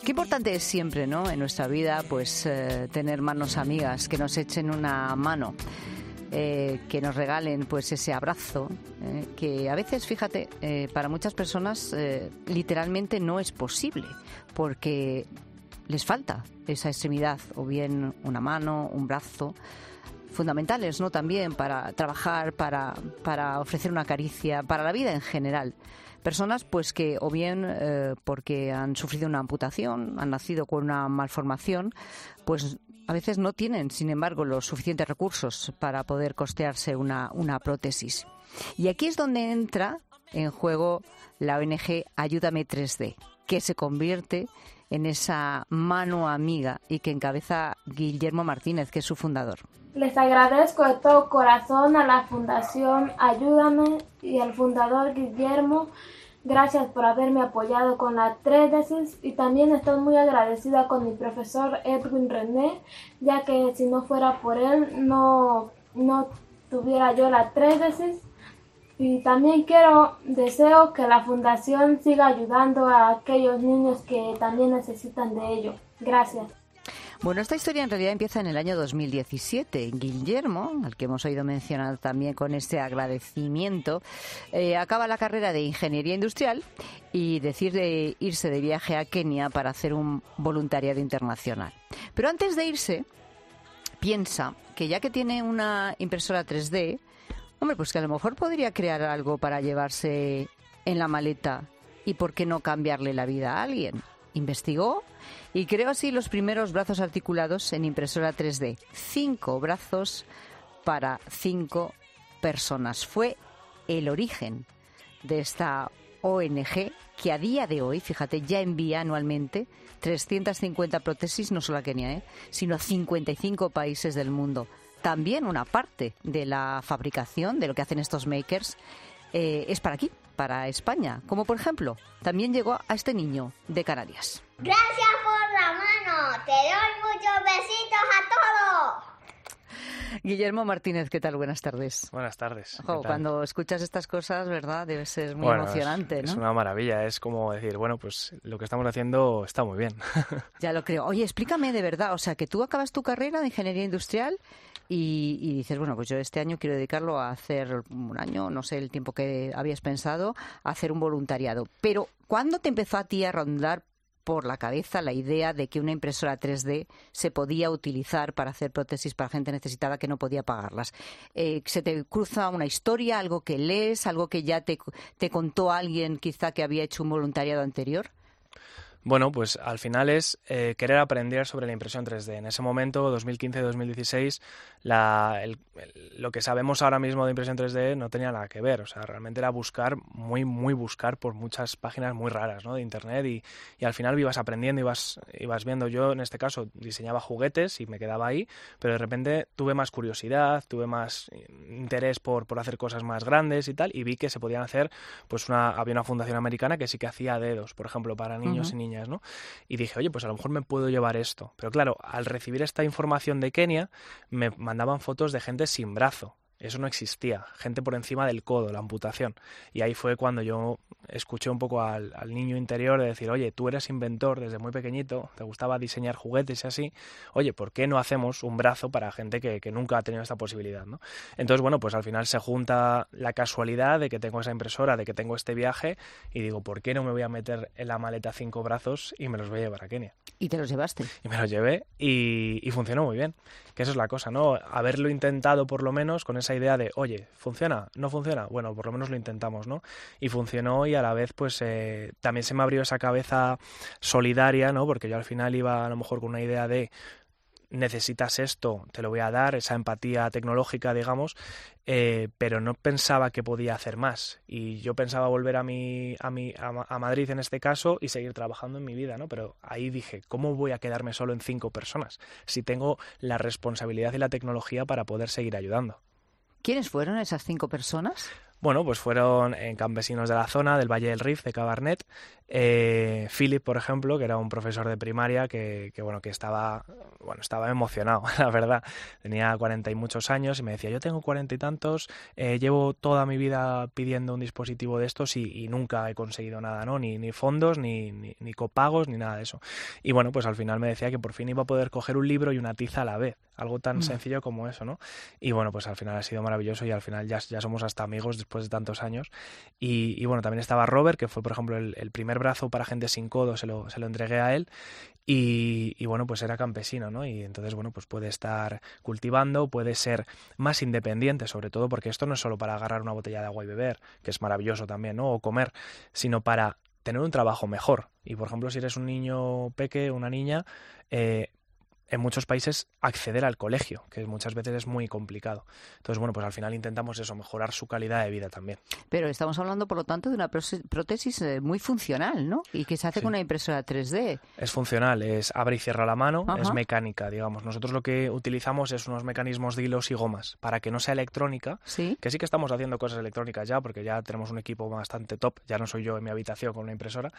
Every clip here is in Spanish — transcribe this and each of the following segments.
Qué importante es siempre, ¿no?, en nuestra vida, pues tener manos amigas que nos echen una mano, que nos regalen pues ese abrazo, que a veces, fíjate, para muchas personas literalmente no es posible, porque les falta esa extremidad, o bien una mano, un brazo, fundamentales, ¿no?, también para trabajar, para ofrecer una caricia, para la vida en general. Personas pues que o bien porque han sufrido una amputación, han nacido con una malformación, pues a veces no tienen, sin embargo, los suficientes recursos para poder costearse una prótesis. Y aquí es donde entra en juego la ONG Ayúdame 3D, que se convierte en esa mano amiga y que encabeza Guillermo Martínez, que es su fundador. Les agradezco de todo corazón a la Fundación Ayúdame y al fundador Guillermo. Gracias por haberme apoyado con la 3D y también estoy muy agradecida con mi profesor Edwin René, ya que si no fuera por él no tuviera yo la 3D. Y también deseo que la fundación siga ayudando a aquellos niños que también necesitan de ello. Gracias. Bueno, esta historia en realidad empieza en el año 2017. Guillermo, al que hemos oído mencionar también con este agradecimiento, acaba la carrera de Ingeniería Industrial y decide irse de viaje a Kenia para hacer un voluntariado internacional. Pero antes de irse, piensa que ya que tiene una impresora 3D, hombre, pues que a lo mejor podría crear algo para llevarse en la maleta y por qué no cambiarle la vida a alguien. Investigó y creó así los primeros brazos articulados en impresora 3D. 5 brazos para 5 personas. Fue el origen de esta ONG que a día de hoy, fíjate, ya envía anualmente 350 prótesis, no solo a Kenia, sino a 55 países del mundo. También una parte de la fabricación de lo que hacen estos makers es para aquí, para España. Como por ejemplo, también llegó a este niño de Canarias. Gracias por la mano. Te doy muchos besitos a todos. Guillermo Martínez, ¿qué tal? Buenas tardes. Buenas tardes. Ojo, cuando escuchas estas cosas, ¿verdad? Debe ser muy emocionante, ¿no? Es una maravilla. Es como decir, bueno, pues lo que estamos haciendo está muy bien. Ya lo creo. Oye, explícame de verdad. O sea, que tú acabas tu carrera de Ingeniería Industrial y dices, bueno, pues yo este año quiero dedicarlo a hacer un año, no sé el tiempo que habías pensado, a hacer un voluntariado. Pero, ¿cuándo te empezó a ti a rondar por la cabeza la idea de que una impresora 3D se podía utilizar para hacer prótesis para gente necesitada que no podía pagarlas? ¿Se te cruza una historia, algo que lees, algo que ya te contó alguien quizá que había hecho un voluntariado anterior? Bueno, pues al final es querer aprender sobre la impresión 3D. En ese momento, 2015-2016, lo que sabemos ahora mismo de impresión 3D no tenía nada que ver. O sea, realmente era buscar, muy buscar por muchas páginas muy raras, ¿no?, de Internet y al final ibas aprendiendo, ibas viendo. Yo, en este caso, diseñaba juguetes y me quedaba ahí, pero de repente tuve más curiosidad, tuve más interés por hacer cosas más grandes y tal, y vi que se podían hacer, pues había una fundación americana que sí que hacía dedos, por ejemplo, para niños y niñas, ¿no? Y dije, oye, pues a lo mejor me puedo llevar esto. Pero claro, al recibir esta información de Kenia, me mandaban fotos de gente sin brazo. Eso no existía. Gente por encima del codo, la amputación. Y ahí fue cuando yo escuché un poco al niño interior de decir, oye, tú eres inventor desde muy pequeñito, te gustaba diseñar juguetes y así. Oye, ¿por qué no hacemos un brazo para gente que nunca ha tenido esta posibilidad, ¿no? Entonces, bueno, pues al final se junta la casualidad de que tengo esa impresora, de que tengo este viaje y digo, ¿por qué no me voy a meter en la maleta 5 brazos y me los voy a llevar a Kenia? ¿Y te los llevaste? Y me los llevé y funcionó muy bien. Que eso es la cosa, ¿no? Haberlo intentado por lo menos con esa idea de, oye, ¿funciona? ¿No funciona? Bueno, por lo menos lo intentamos, ¿no? Y funcionó y a la vez, pues, también se me abrió esa cabeza solidaria, ¿no? Porque yo al final iba a lo mejor con una idea de necesitas esto, te lo voy a dar, esa empatía tecnológica, digamos, pero no pensaba que podía hacer más. Y yo pensaba volver a Madrid en este caso y seguir trabajando en mi vida, ¿no? Pero ahí dije, ¿cómo voy a quedarme solo en 5 personas si tengo la responsabilidad y la tecnología para poder seguir ayudando? ¿Quiénes fueron esas 5 personas? Bueno, pues fueron campesinos de la zona, del Valle del Rif, de Cabernet. Philip, por ejemplo, que era un profesor de primaria que estaba emocionado, la verdad. Tenía 40 y muchos años y me decía, yo tengo 40 y tantos, llevo toda mi vida pidiendo un dispositivo de estos y nunca he conseguido nada, ¿no? Ni fondos, ni copagos, ni nada de eso. Y bueno, pues al final me decía que por fin iba a poder coger un libro y una tiza a la vez. Algo tan sencillo como eso, ¿no? Y bueno, pues al final ha sido maravilloso y al final ya somos hasta amigos después de tantos años. Y bueno, también estaba Robert, que fue, por ejemplo, el primer brazo para gente sin codo, se lo entregué a él. Y bueno, pues era campesino, ¿no? Y entonces, bueno, pues puede estar cultivando, puede ser más independiente, sobre todo porque esto no es solo para agarrar una botella de agua y beber, que es maravilloso también, ¿no? O comer, sino para tener un trabajo mejor. Y, por ejemplo, si eres un niño peque, una niña, en muchos países acceder al colegio, que muchas veces es muy complicado. Entonces, bueno, pues al final intentamos eso, mejorar su calidad de vida también. Pero estamos hablando, por lo tanto, de una prótesis muy funcional, ¿no? Y que se hace con una impresora 3D. Es funcional, es abre y cierra la mano, es mecánica, digamos. Nosotros lo que utilizamos es unos mecanismos de hilos y gomas para que no sea electrónica, que sí que estamos haciendo cosas electrónicas ya, porque ya tenemos un equipo bastante top, ya no soy yo en mi habitación con una impresora,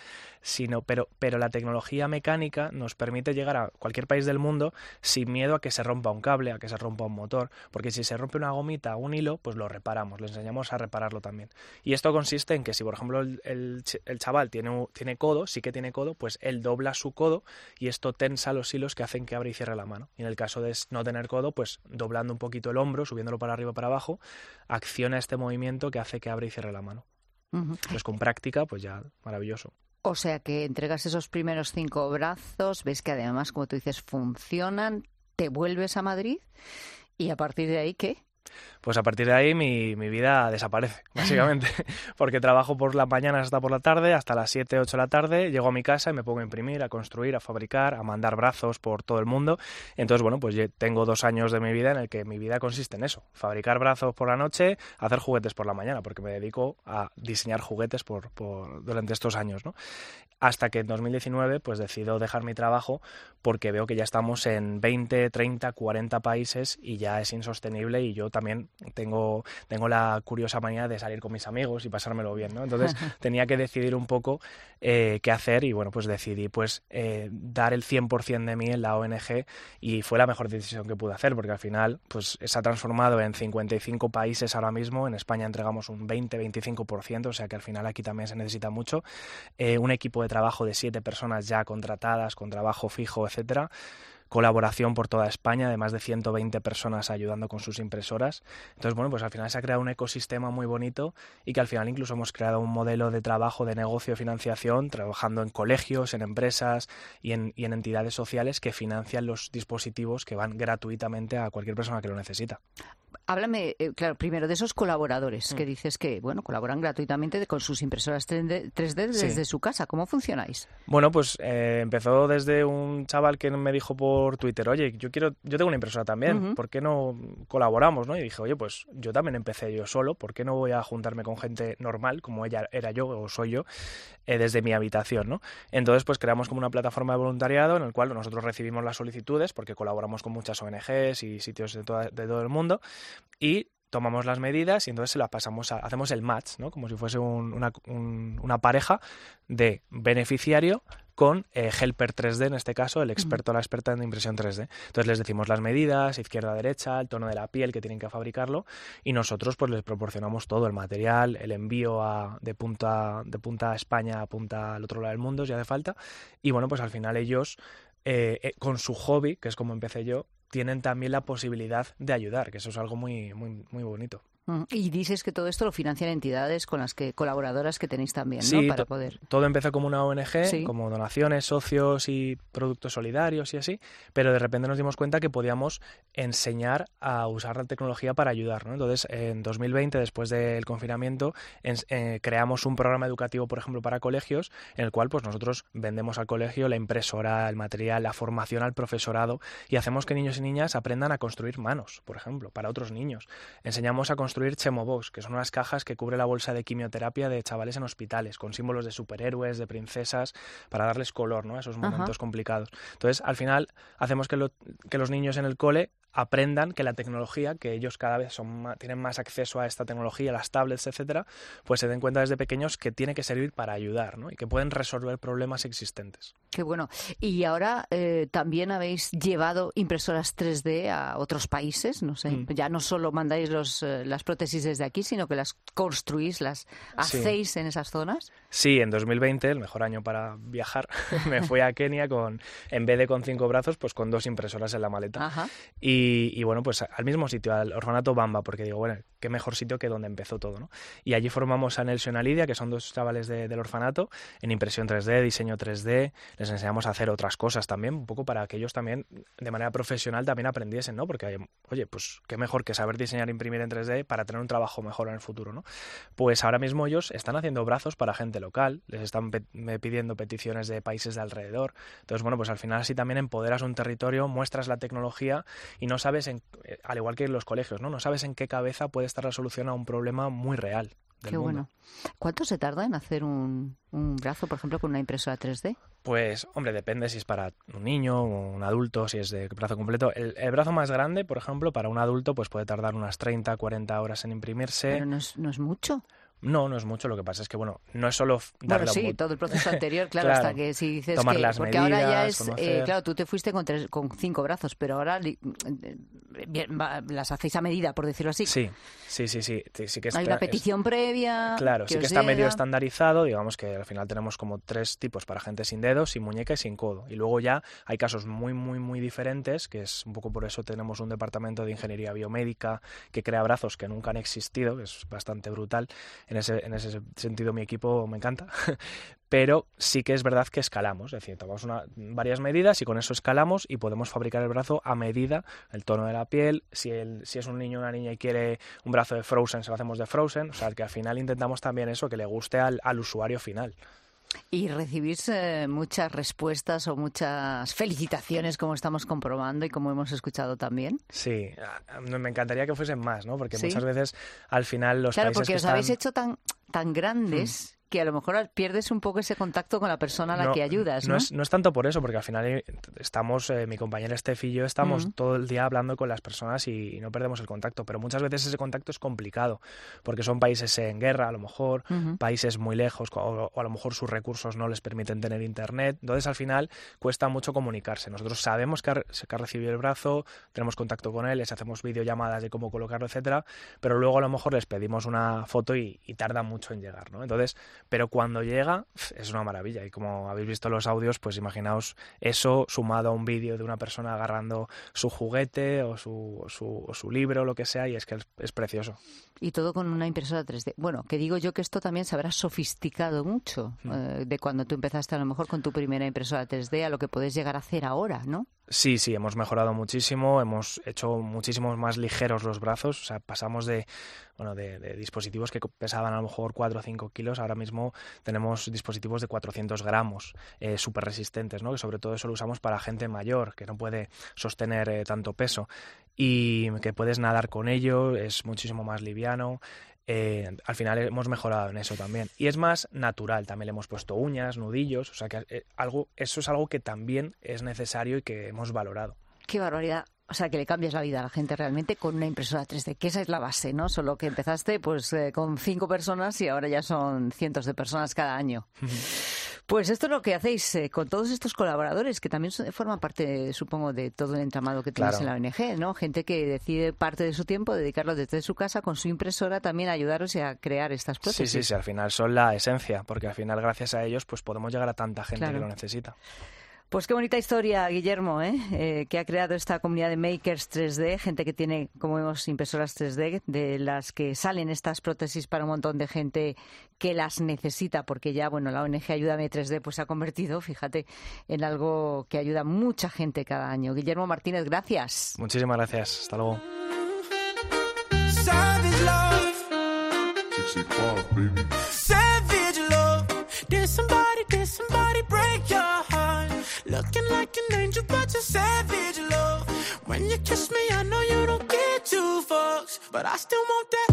pero la tecnología mecánica nos permite llegar a cualquier país del mundo sin miedo a que se rompa un cable, a que se rompa un motor, porque si se rompe una gomita o un hilo, pues lo reparamos, le enseñamos a repararlo también. Y esto consiste en que si, por ejemplo, el chaval tiene codo, sí que tiene codo, pues él dobla su codo y esto tensa los hilos que hacen que abra y cierre la mano. Y en el caso de no tener codo, pues doblando un poquito el hombro, subiéndolo para arriba o para abajo, acciona este movimiento que hace que abra y cierre la mano. Pues con práctica, pues ya maravilloso. O sea que entregas esos primeros 5 brazos, ves que además, como tú dices, funcionan, te vuelves a Madrid y a partir de ahí, ¿qué? Pues a partir de ahí mi vida desaparece, básicamente, porque trabajo por las mañanas hasta por la tarde, hasta las 7, 8 de la tarde, llego a mi casa y me pongo a imprimir, a construir, a fabricar, a mandar brazos por todo el mundo. Entonces, bueno, pues yo tengo 2 años de mi vida en el que mi vida consiste en eso, fabricar brazos por la noche, hacer juguetes por la mañana, porque me dedico a diseñar juguetes durante estos años, ¿no? Hasta que en 2019 pues decido dejar mi trabajo porque veo que ya estamos en 20, 30, 40 países y ya es insostenible y yo también tengo la curiosa manía de salir con mis amigos y pasármelo bien, ¿no? Entonces tenía que decidir un poco qué hacer y bueno, pues decidí dar el 100% de mí en la ONG y fue la mejor decisión que pude hacer porque al final pues se ha transformado en 55 países ahora mismo, en España entregamos un 20-25%, o sea que al final aquí también se necesita mucho, un equipo de trabajo de 7 personas ya contratadas, con trabajo fijo, etcétera. Colaboración por toda España, de más de 120 personas ayudando con sus impresoras. Entonces, bueno, pues al final se ha creado un ecosistema muy bonito y que al final incluso hemos creado un modelo de trabajo, de negocio, de financiación, trabajando en colegios, en empresas y en entidades sociales que financian los dispositivos que van gratuitamente a cualquier persona que lo necesita. Háblame, claro, primero de esos colaboradores que dices que, bueno, colaboran gratuitamente con sus impresoras 3D desde su casa. ¿Cómo funcionáis? Bueno, pues empezó desde un chaval que me dijo por Twitter, oye, yo tengo una impresora también, ¿por qué no colaboramos, no? Y dije, oye, pues yo también empecé yo solo, ¿por qué no voy a juntarme con gente normal, como ella era yo o soy yo, desde mi habitación, ¿no? Entonces, pues creamos como una plataforma de voluntariado en el cual nosotros recibimos las solicitudes, porque colaboramos con muchas ONGs y sitios de todo el mundo, y tomamos las medidas y entonces se las pasamos hacemos el match, ¿no? Como si fuese una pareja de beneficiario con helper 3D, en este caso, el experto o la experta en impresión 3D. Entonces les decimos las medidas, izquierda, derecha, el tono de la piel que tienen que fabricarlo y nosotros pues les proporcionamos todo, el material, el envío de punta a España a punta al otro lado del mundo si hace falta y bueno, pues al final ellos con su hobby, que es como empecé yo, tienen también la posibilidad de ayudar, que eso es algo muy, muy, muy bonito. Y dices que todo esto lo financian entidades con las que colaboradoras que tenéis también, ¿no? Sí, Para poder. Todo empezó como una ONG, como donaciones, socios y productos solidarios y así, pero de repente nos dimos cuenta que podíamos enseñar a usar la tecnología para ayudar, ¿no? Entonces, en 2020, después del confinamiento, creamos un programa educativo, por ejemplo, para colegios, en el cual pues nosotros vendemos al colegio la impresora, el material, la formación al profesorado y hacemos que niños y niñas aprendan a construir manos, por ejemplo, para otros niños. Enseñamos a construir Chemobox, que son unas cajas que cubre la bolsa de quimioterapia de chavales en hospitales, con símbolos de superhéroes, de princesas, para darles color, ¿no? A esos momentos complicados. Entonces, al final, hacemos que los niños en el cole aprendan que la tecnología, que ellos cada vez tienen más acceso a esta tecnología, las tablets, etcétera, pues se den cuenta desde pequeños que tiene que servir para ayudar, ¿no? Y que pueden resolver problemas existentes. Qué bueno. Y ahora también habéis llevado impresoras 3D a otros países, no sé, ya no solo mandáis las prótesis desde aquí, sino que las construís, las hacéis en esas zonas. Sí, en 2020, el mejor año para viajar, me fui a Kenia en vez de con 5 brazos, pues con 2 impresoras en la maleta. Ajá. Y bueno, pues al mismo sitio, al orfanato Bamba, porque digo, bueno, qué mejor sitio que donde empezó todo, ¿no? Y allí formamos a Nelson y a Lidia, que son 2 chavales del orfanato, en impresión 3D, diseño 3D, les enseñamos a hacer otras cosas también, un poco para que ellos también, de manera profesional, también aprendiesen, ¿no? Porque, oye, pues qué mejor que saber diseñar e imprimir en 3D para tener un trabajo mejor en el futuro, ¿no? Pues ahora mismo ellos están haciendo brazos para gente local, les están pidiendo peticiones de países de alrededor. Entonces, bueno, pues al final así también empoderas un territorio, muestras la tecnología y no sabes, al igual que en los colegios, ¿no? No sabes en qué cabeza puede estar la solución a un problema muy real del Qué mundo. Bueno. ¿Cuánto se tarda en hacer un brazo, por ejemplo, con una impresora 3D? Pues, hombre, depende si es para un niño o un adulto, si es de brazo completo. El brazo más grande, por ejemplo, para un adulto, pues puede tardar unas 30, 40 horas en imprimirse. Pero no es mucho. No es mucho. Lo que pasa es que, bueno, no es solo darle todo el proceso anterior, claro, claro, hasta que si dices tomar que... las porque medidas, ahora ya es... conocer. claro, tú te fuiste con 5 brazos, pero ahora las hacéis a medida, por decirlo así. Sí que hay una petición previa... Claro, sí que está llega. medio estandarizado, digamos que al final tenemos como 3 tipos para gente sin dedos, sin muñeca y sin codo. Y luego ya hay casos muy, muy, muy diferentes, que es un poco por eso tenemos un departamento de ingeniería biomédica que crea brazos que nunca han existido, que es bastante brutal. En ese sentido mi equipo me encanta, pero sí que es verdad que escalamos, es decir, tomamos varias medidas y con eso escalamos y podemos fabricar el brazo a medida, el tono de la piel, si es un niño o una niña y quiere un brazo de Frozen, se lo hacemos de Frozen, o sea, que al final intentamos también eso, que le guste al usuario final. Y recibís muchas respuestas o muchas felicitaciones, como estamos comprobando y como hemos escuchado también. Sí, me encantaría que fuesen más, ¿no? Porque ¿Sí? muchas veces al final los países porque que os habéis hecho tan grandes que a lo mejor pierdes un poco ese contacto con la persona a la que ayudas, ¿no? No es tanto por eso, porque al final estamos, mi compañera Steph y yo estamos todo el día hablando con las personas y no perdemos el contacto, pero muchas veces ese contacto es complicado, porque son países en guerra, a lo mejor, países muy lejos, o a lo mejor sus recursos no les permiten tener internet, entonces al final cuesta mucho comunicarse. Nosotros sabemos que ha recibido el brazo, tenemos contacto con él, les hacemos videollamadas de cómo colocarlo, etcétera, pero luego a lo mejor les pedimos una foto y tarda mucho en llegar, ¿no? Entonces, pero cuando llega es una maravilla y como habéis visto los audios, pues imaginaos eso sumado a un vídeo de una persona agarrando su juguete o su libro, lo que sea, y es que es precioso. Y todo con una impresora 3D. Bueno, que digo yo que esto también se habrá sofisticado mucho de cuando tú empezaste a lo mejor con tu primera impresora 3D a lo que puedes llegar a hacer ahora, ¿no? Sí, hemos mejorado muchísimo, hemos hecho muchísimos más ligeros los brazos, o sea, pasamos de dispositivos que pesaban a lo mejor 4 o 5 kilos, ahora mismo tenemos dispositivos de 400 gramos, súper resistentes, ¿no? Que sobre todo eso lo usamos para gente mayor, que no puede sostener tanto peso, y que puedes nadar con ello, es muchísimo más liviano. Al final hemos mejorado en eso también y es más natural, también le hemos puesto uñas, nudillos, o sea que eso es algo que también es necesario y que hemos valorado. ¡Qué barbaridad! O sea, que le cambias la vida a la gente realmente con una impresora 3D, que esa es la base, ¿no? Solo que empezaste pues con 5 personas y ahora ya son cientos de personas cada año. Pues esto es lo que hacéis con todos estos colaboradores, que también forman parte, supongo, de todo el entramado que tenéis en la ONG, ¿no? Gente que decide parte de su tiempo dedicarlo desde su casa con su impresora también a ayudaros a crear estas prótesis. Sí, al final son la esencia, porque al final gracias a ellos pues podemos llegar a tanta gente que lo necesita. Pues qué bonita historia, Guillermo, que ha creado esta comunidad de makers 3D, gente que tiene, como vemos, impresoras 3D, de las que salen estas prótesis para un montón de gente que las necesita, porque ya, bueno, la ONG Ayúdame 3D pues se ha convertido, fíjate, en algo que ayuda a mucha gente cada año. Guillermo Martínez, gracias. Muchísimas gracias. Hasta luego. Looking like an angel, but you're savage, love. When you kiss me, I know you don't get 2 fucks, but I still want that.